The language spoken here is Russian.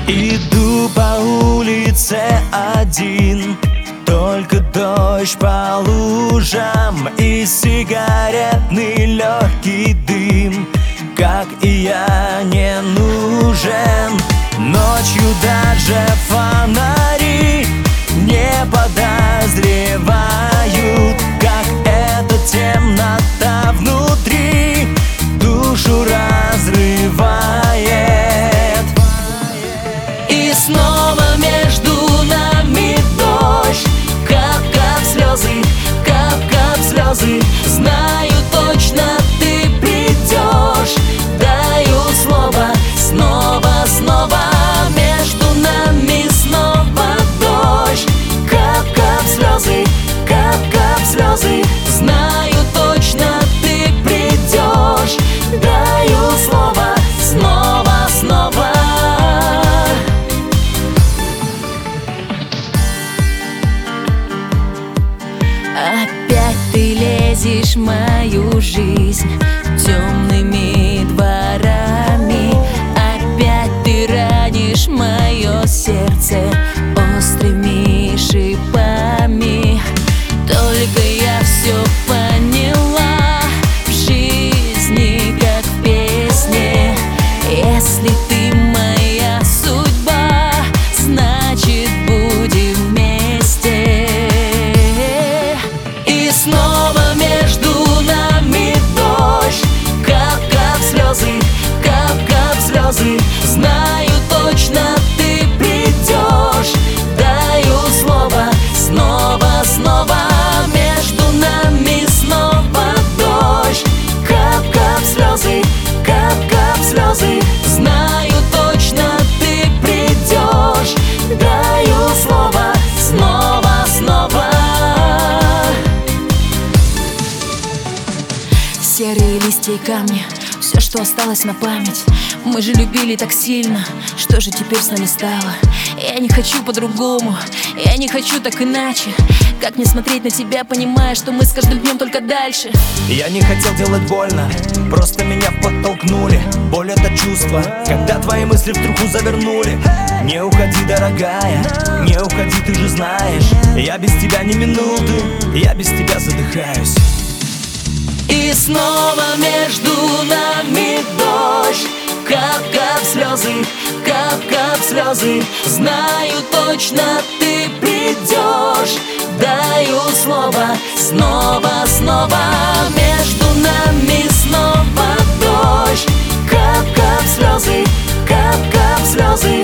Иду по улице один, только дождь по лужам и сигаретный легкий дым. Как и я, не нужен. Ночью даже фонари не подозревают, как эта темнота внутри душу разрывает. И снова между нами дождь, кап-кап слезы, кап-кап слезы. Знаю точно, ты придешь. Даю слово, снова между нами снова дождь, кап-кап слезы, кап-кап слезы. Знаю точно, ты придешь. Даю слово, снова. Опять ты лезешь в мою жизнь темными дворами. Опять ты ранишь мое сердце острыми шипами. Только я все поняла в жизни, как в песне. Если ты моя судьба, значит будем вместе. И снова между нами дождь, кап-кап слезы, кап-кап слезы. Знаю точно, ты придешь. Даю слово, снова между нами снова дождь, кап-кап слезы, кап-кап слезы. Знаю точно, ты придешь. Даю слово, снова. Серые листья и камни, все, что осталось на память. Мы же любили так сильно, что же теперь с нами стало? Я не хочу по-другому, я не хочу так иначе. Как не смотреть на тебя, понимая, что мы с каждым днем только дальше? Я не хотел делать больно, просто меня подтолкнули. Боль — это чувство, когда твои мысли в труху завернули. Не уходи, дорогая, не уходи, ты же знаешь, я без тебя ни минуты, я без тебя задыхаюсь. И снова между нами дождь, кап-кап слезы, кап-кап слезы. Знаю точно, ты придешь. Даю слово, снова между нами снова дождь, кап-кап слезы, кап-кап слезы.